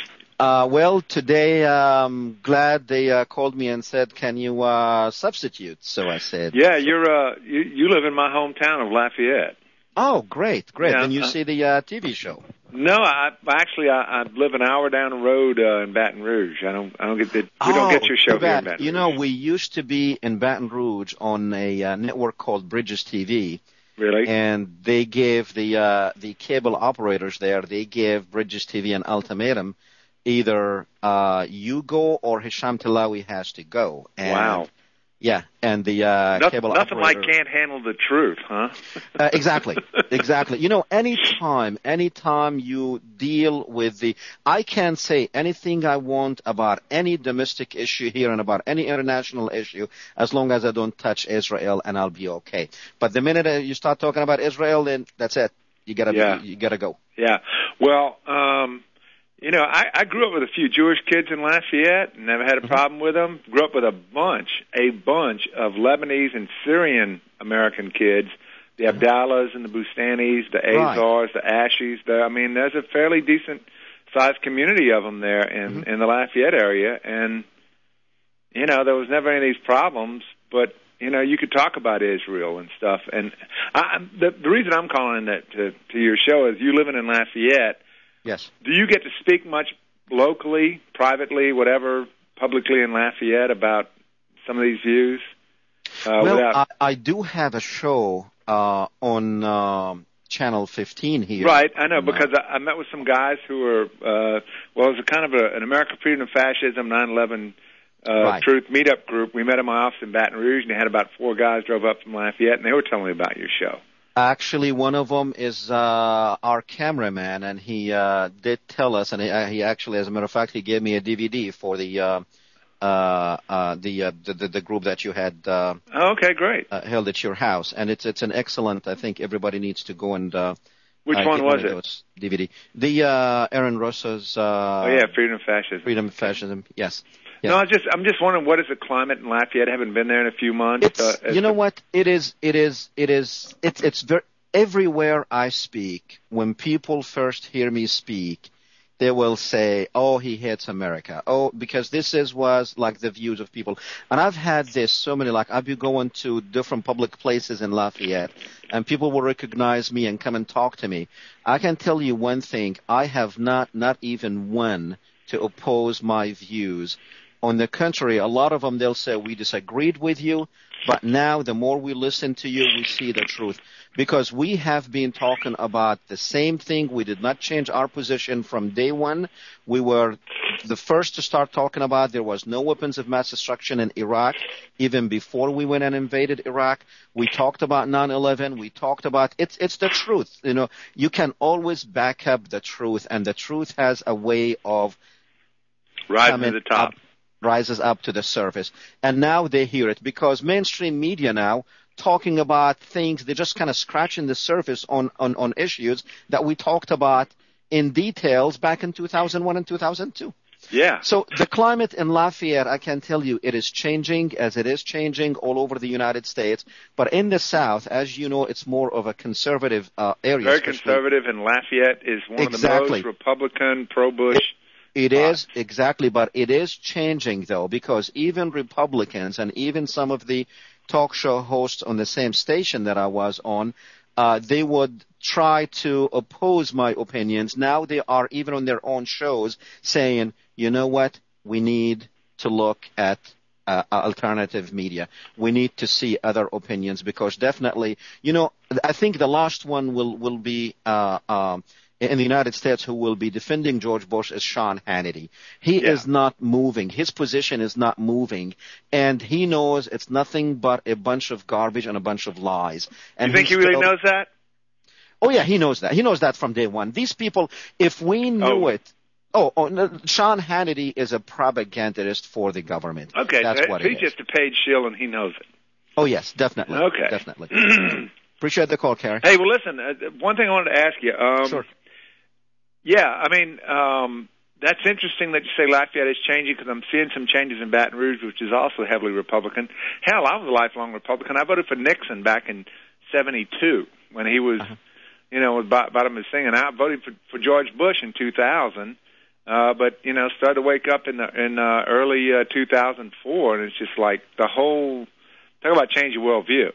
Uh, well, today I'm glad they uh, called me and said, "Can you uh, substitute?" So I said, "Yeah, you're uh, you, you live in my hometown of Lafayette." Oh, great, great. Yeah, and you uh, see the uh, T V show? No, I actually I, I live an hour down the road uh, in Baton Rouge. I don't I don't get the we oh, don't get your show too here bad. in Baton Rouge. You know, we used to be in Baton Rouge on a uh, network called Bridges T V. Really? And they gave the uh, the cable operators there, they gave Bridges T V an ultimatum. Either uh, you go or Hisham Tilawi has to go. And, wow. Yeah, and the uh, nothing, cable nothing operator... like can't handle the truth, huh? uh, exactly, exactly. You know, anytime, anytime you deal with the... I can say anything I want about any domestic issue here and about any international issue as long as I don't touch Israel, and I'll be okay. But the minute uh, you start talking about Israel, then that's it. You gotta, yeah. you, you gotta go. Yeah. Well, um... You know, I, I grew up with a few Jewish kids in Lafayette, never had a problem with them. Grew up with a bunch, a bunch of Lebanese and Syrian American kids, the Abdallahs and the Bustanis, the Azars, the Ashis. The, I mean, there's a fairly decent-sized community of them there in, mm-hmm. in the Lafayette area. And, you know, there was never any of these problems, but, you know, you could talk about Israel and stuff. And I, the, the reason I'm calling that to, to your show is you living in Lafayette. Yes. Do you get to speak much locally, privately, whatever, publicly in Lafayette about some of these views? Uh, well, without... I, I do have a show uh, on uh, Channel fifteen here. Right, I know, because I, I met with some guys who were, uh, well, it was a kind of a, an American Freedom of Fascism, nine eleven uh, right. Truth meetup group. We met in my office in Baton Rouge, and they had about four guys drove up from Lafayette, and they were telling me about your show. Actually, one of them is uh, our cameraman, and he uh, did tell us, and he, uh, he actually, as a matter of fact, he gave me a D V D for the uh, uh, uh, the, uh, the the group that you had. Uh, oh, okay, great. Uh, held at your house, and it's it's an excellent. I think everybody needs to go and. Uh, Which uh, one was it? it? D V D. The uh, Aaron Russo's. Uh, oh yeah, Freedom of Fascism. Freedom of Fascism. Yes. Yes. No, I just I'm just wondering what is the climate in Lafayette? I haven't been there in a few months. It's, uh, you know what? It is. It is. It is. It's it's very. Everywhere I speak, when people first hear me speak, they will say, "Oh, he hates America." Oh, because this is was like the views of people. And I've had this so many. Like I've been going to different public places in Lafayette, and people will recognize me and come and talk to me. I can tell you one thing: I have not, not even one to oppose my views. On the contrary, a lot of them they'll say we disagreed with you, but now the more we listen to you, we see the truth. Because we have been talking about the same thing. We did not change our position from day one. We were the first to start talking about there was no weapons of mass destruction in Iraq, even before we went and invaded Iraq. We talked about nine eleven. We talked about it's it's the truth. You know, you can always back up the truth, and the truth has a way of rising to the top. Up, rises up to the surface. And now they hear it because mainstream media now talking about things, they're just kind of scratching the surface on, on, on issues that we talked about in details back in two thousand one and two thousand two. Yeah. So the climate in Lafayette, I can tell you, it is changing as it is changing all over the United States. But in the South, as you know, it's more of a conservative uh, area. Very conservative, and Lafayette is one exactly. of the most Republican, pro-Bush. It, it is, exactly, but it is changing, though, because even Republicans and even some of the talk show hosts on the same station that I was on, uh, they would try to oppose my opinions. Now they are even on their own shows saying, you know what, we need to look at uh, alternative media. We need to see other opinions because definitely, you know, I think the last one will, will be uh, uh, in the United States who will be defending George Bush is Sean Hannity. He Yeah. is not moving. His position is not moving. And he knows it's nothing but a bunch of garbage and a bunch of lies. And you think he he's really still- knows that? Oh, yeah, he knows that. He knows that from day one. These people, if we knew Oh. it, oh, oh no, Sean Hannity is a propagandist for the government. Okay, That's so what he's it is. just a paid shill and he knows it. Oh, yes, definitely. Okay. Definitely. Appreciate the call, Kerry. Hey, well, listen, uh, one thing I wanted to ask you. Um, Sure. Yeah, I mean, um, that's interesting that you say Lafayette is changing because I'm seeing some changes in Baton Rouge, which is also heavily Republican. Hell, I was a lifelong Republican. I voted for Nixon back in seventy-two when he was, Uh-huh. you know, was bot- bottom of his thing, and I voted for, for George Bush in two thousand. Uh, but you know, started to wake up in the in uh, early uh, two thousand four, and it's just like the whole talk about change your worldview.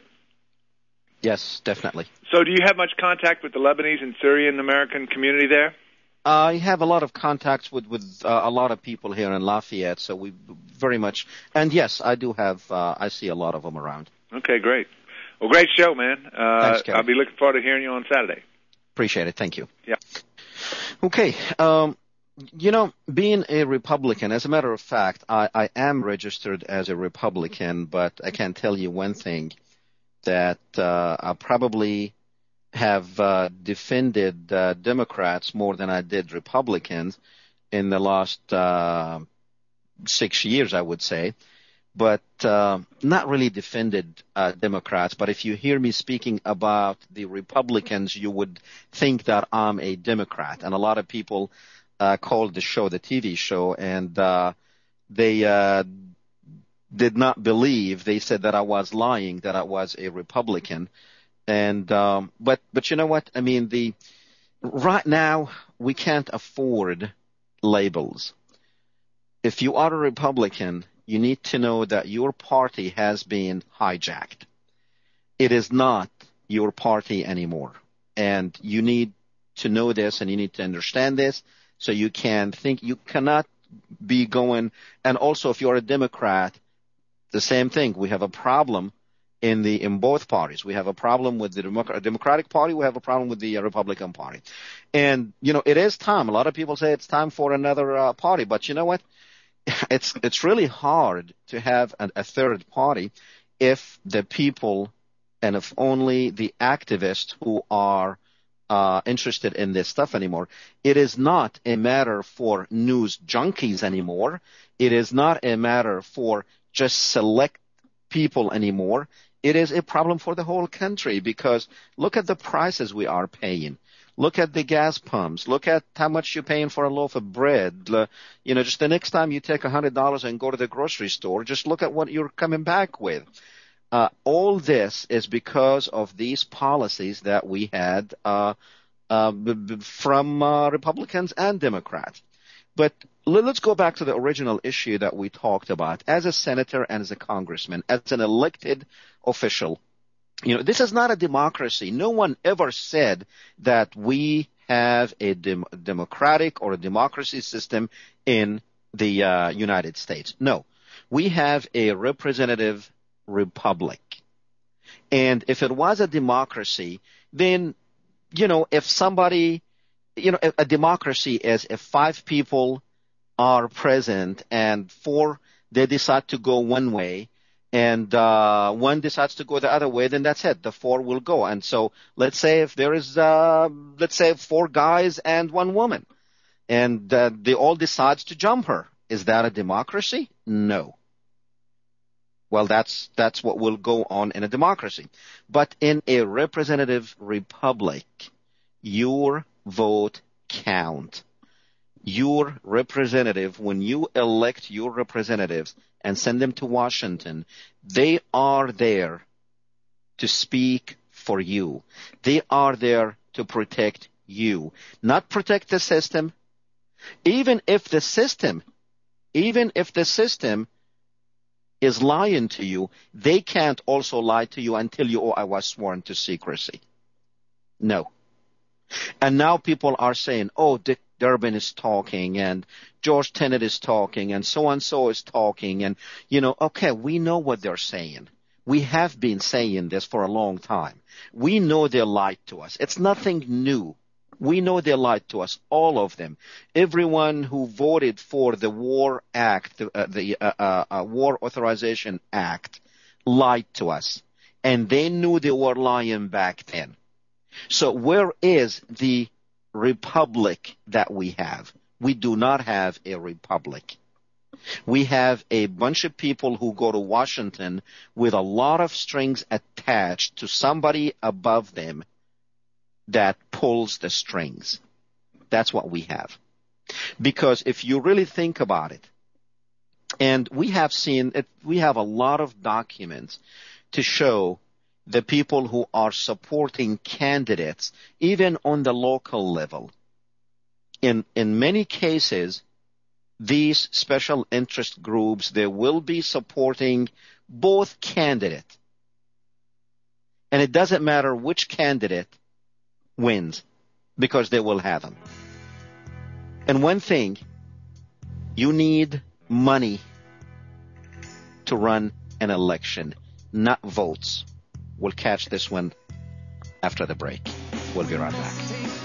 Yes, definitely. So, do you have much contact with the Lebanese and Syrian American community there? I have a lot of contacts with with uh, a lot of people here in Lafayette, so we very much. And yes, I do have. Uh, I see a lot of them around. Okay, great. Well, great show, man. Uh, Thanks, Kerry. I'll be looking forward to hearing you on Saturday. Appreciate it. Thank you. Yeah. Okay. Um, you know, being a Republican, as a matter of fact, I, I am registered as a Republican, but I can tell you one thing, that uh, I probably have uh, defended uh, Democrats more than I did Republicans in the last uh, six years, I would say. But uh, not really defended uh, Democrats. But if you hear me speaking about the Republicans, you would think that I'm a Democrat. And a lot of people uh, called the show the T V show, and uh, they uh, did not believe. They said that I was lying, that I was a Republican. And um, but but you know what? I mean, the right now we can't afford labels. If you are a Republican, you need to know that your party has been hijacked. It is not your party anymore. And you need to know this and you need to understand this so you can think. You cannot be going. And also, if you're a Democrat, the same thing. We have a problem in the in both parties. We have a problem with the Demo- Democratic Party. We have a problem with the uh, Republican Party. And, you know, it is time. A lot of people say it's time for another uh, party. But you know what? It's it's really hard to have a, a third party if the people and if only the activists who are uh, interested in this stuff anymore. It is not a matter for news junkies anymore. It is not a matter for just select people anymore. It is a problem for the whole country because look at the prices we are paying. Look at the gas pumps. Look at how much you're paying for a loaf of bread. You know, just the next time you take one hundred dollars and go to the grocery store, just look at what you're coming back with. Uh, all this is because of these policies that we had uh, uh, b- b- from uh, Republicans and Democrats. But let's go back to the original issue that we talked about. As a senator and as a congressman, as an elected official, you know, this is not a democracy. No one ever said that we have a dem- democratic or a democracy system in the uh, United States. No, we have a representative republic. And if it was a democracy, then, you know, if somebody, you know, a, a democracy is if five people are present and four, they decide to go one way, and uh, one decides to go the other way, then that's it. The four will go. And so let's say if there is, uh, let's say four guys and one woman, and uh, they all decide to jump her. Is that a democracy? No. Well, that's that's what will go on in a democracy. But in a representative republic, your vote count. Your representative, when you elect your representatives and send them to Washington, they are there to speak for you. They are there to protect you, not protect the system. Even if the system, even if the system is lying to you, they can't also lie to you and tell you, oh, I was sworn to secrecy. No. And now people are saying, oh, Dick Durbin is talking and George Tenet is talking and so-and-so is talking. And, you know, okay, we know what they're saying. We have been saying this for a long time. We know they lied to us. It's nothing new, We know they lied to us, all of them. Everyone who voted for the War Act, uh, the uh, uh, uh, War Authorization Act, lied to us. And they knew they were lying back then. So where is the republic that we have? We do not have a republic. We have a bunch of people who go to Washington with a lot of strings attached to somebody above them that pulls the strings. That's what we have. Because if you really think about it, and we have seen it, we have a lot of documents to show the people who are supporting candidates, even on the local level. In, in many cases, these special interest groups, they will be supporting both candidates. And it doesn't matter which candidate wins, because they will have them. And one thing, you need money to run an election, not votes. We'll catch this one after the break. We'll be right back.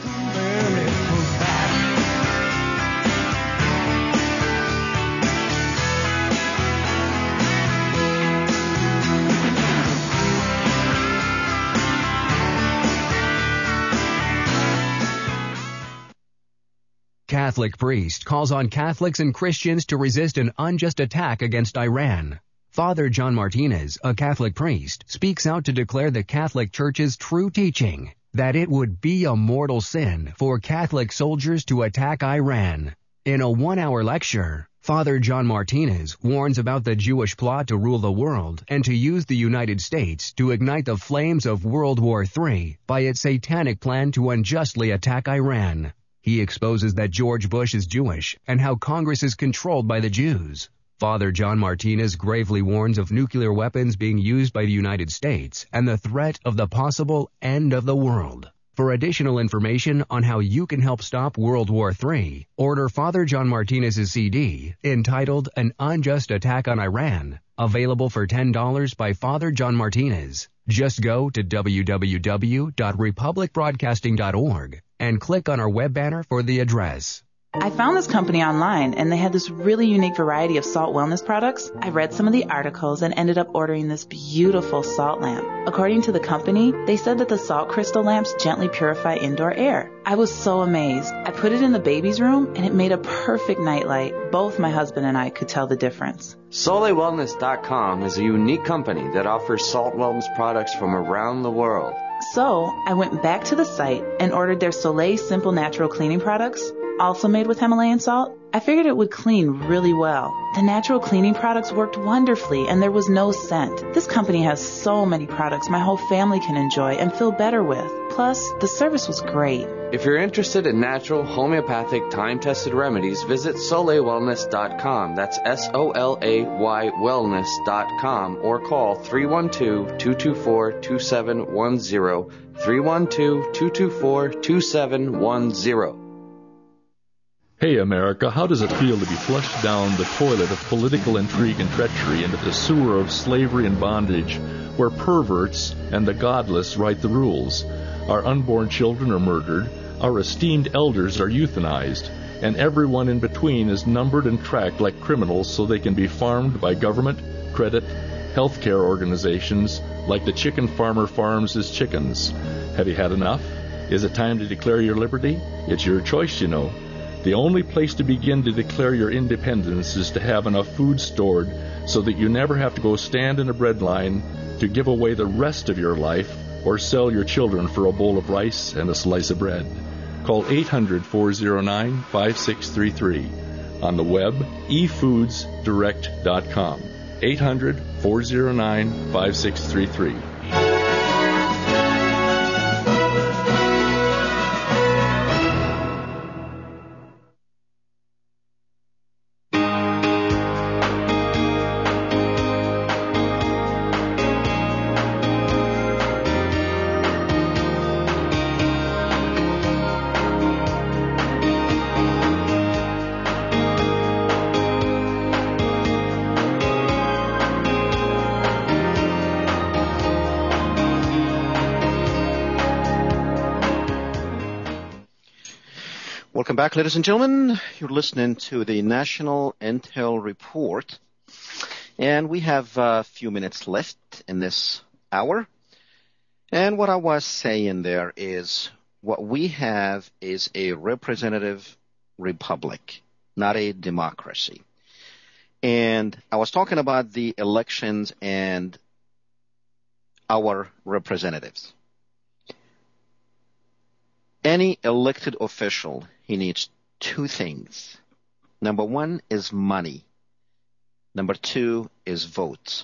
Catholic priest calls on Catholics and Christians to resist an unjust attack against Iran. Father John Martinez, a Catholic priest, speaks out to declare the Catholic Church's true teaching that it would be a mortal sin for Catholic soldiers to attack Iran. In a one-hour lecture, Father John Martinez warns about the Jewish plot to rule the world and to use the United States to ignite the flames of World War Three by its satanic plan to unjustly attack Iran. He exposes that George Bush is Jewish and how Congress is controlled by the Jews. Father John Martinez gravely warns of nuclear weapons being used by the United States and the threat of the possible end of the world. For additional information on how you can help stop World War Three, order Father John Martinez's C D entitled An Unjust Attack on Iran, available for ten dollars by Father John Martinez. Just go to w w w dot republic broadcasting dot org and click on our web banner for the address. I found this company online, and they had this really unique variety of salt wellness products. I read some of the articles and ended up ordering this beautiful salt lamp. According to the company, they said that the salt crystal lamps gently purify indoor air. I was so amazed. I put it in the baby's room, and it made a perfect nightlight. Both my husband and I could tell the difference. Soleil Wellness dot com is a unique company that offers salt wellness products from around the world. So I went back to the site and ordered their Soleil Simple Natural Cleaning products, also made with Himalayan salt. I figured it would clean really well. The natural cleaning products worked wonderfully, and there was no scent. This company has so many products my whole family can enjoy and feel better with. Plus, the service was great. If you're interested in natural, homeopathic, time-tested remedies, visit Soleil Wellness dot com. That's S O L A Y Wellness dot com, or call three one two, two two four, two seven one zero, three one two, two two four, two seven one zero. Hey America, how does it feel to be flushed down the toilet of political intrigue and treachery into the sewer of slavery and bondage, where perverts and the godless write the rules? Our unborn children are murdered, our esteemed elders are euthanized, and everyone in between is numbered and tracked like criminals so they can be farmed by government, credit, healthcare organizations like the chicken farmer farms his chickens. Have you had enough? Is it time to declare your liberty? It's your choice, you know. The only place to begin to declare your independence is to have enough food stored so that you never have to go stand in a bread line to give away the rest of your life or sell your children for a bowl of rice and a slice of bread. Call eight hundred, four oh nine, five six three three. On the web, e foods direct dot com. eight hundred, four oh nine, five six three three. Welcome back, ladies and gentlemen. You're listening to the National Intel Report, and we have a few minutes left in this hour. And what I was saying there is what we have is a representative republic, not a democracy. And I was talking about the elections and our representatives. Any elected official, he needs two things. Number one is money. Number two is votes.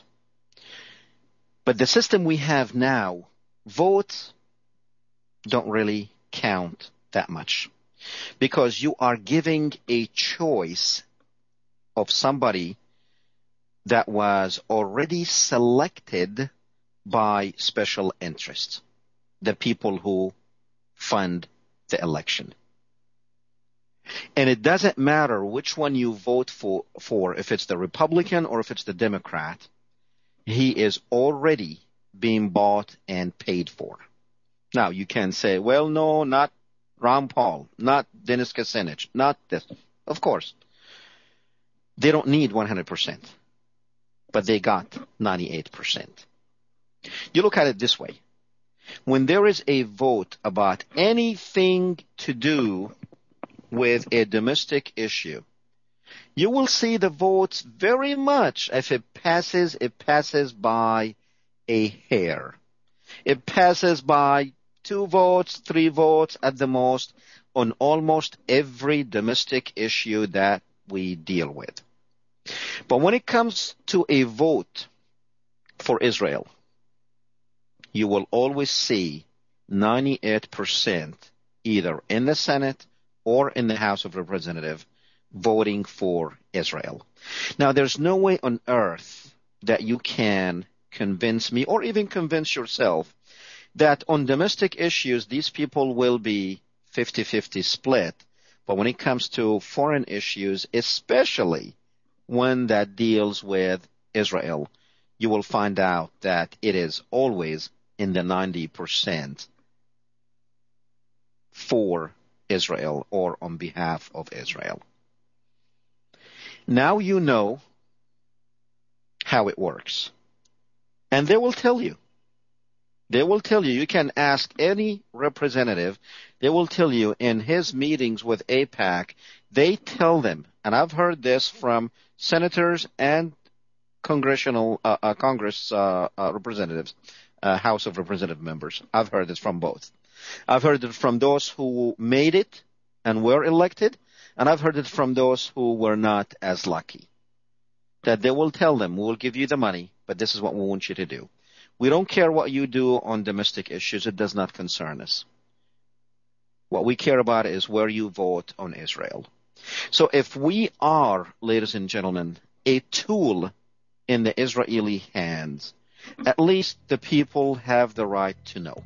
But the system we have now, votes don't really count that much because you are giving a choice of somebody that was already selected by special interests, the people who fund the election. And it doesn't matter which one you vote for, for, if it's the Republican or if it's the Democrat, he is already being bought and paid for. Now, you can say, well, no, not Ron Paul, not Dennis Kucinich, not this. Of course, they don't need one hundred percent, but they got ninety-eight percent. You look at it this way. When there is a vote about anything to do with a domestic issue, you will see the votes very much. If it passes, it passes by a hair. It passes by two votes, three votes at the most on almost every domestic issue that we deal with. But when it comes to a vote for Israel, you will always see ninety-eight percent either in the Senate or in the House of Representatives voting for Israel. Now, there's no way on earth that you can convince me or even convince yourself that on domestic issues, these people will be fifty-fifty split. But when it comes to foreign issues, especially one that deals with Israel, you will find out that it is always in the ninety percent for Israel or on behalf of Israel. Now you know how it works. And they will tell you. They will tell you. You can ask any representative. They will tell you in his meetings with AIPAC, they tell them, and I've heard this from senators and congressional uh, uh, Congress uh, uh, representatives, uh, House of Representative members. I've heard this from both. I've heard it from those who made it and were elected, and I've heard it from those who were not as lucky. That they will tell them, we'll give you the money, but this is what we want you to do. We don't care what you do on domestic issues. It does not concern us. What we care about is where you vote on Israel. So if we are, ladies and gentlemen, a tool in the Israeli hands, at least the people have the right to know.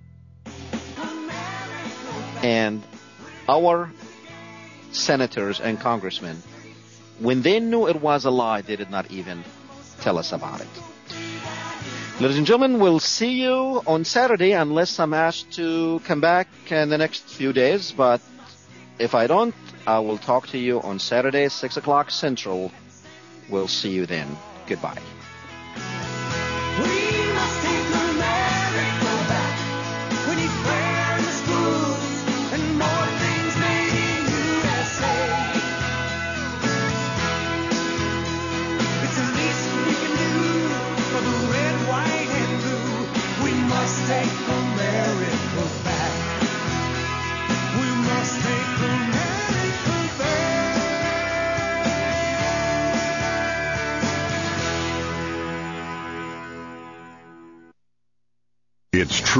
And our senators and congressmen, when they knew it was a lie, they did not even tell us about it. Ladies and gentlemen, we'll see you on Saturday unless I'm asked to come back in the next few days. But if I don't, I will talk to you on Saturday, six o'clock Central. We'll see you then. Goodbye. It's true.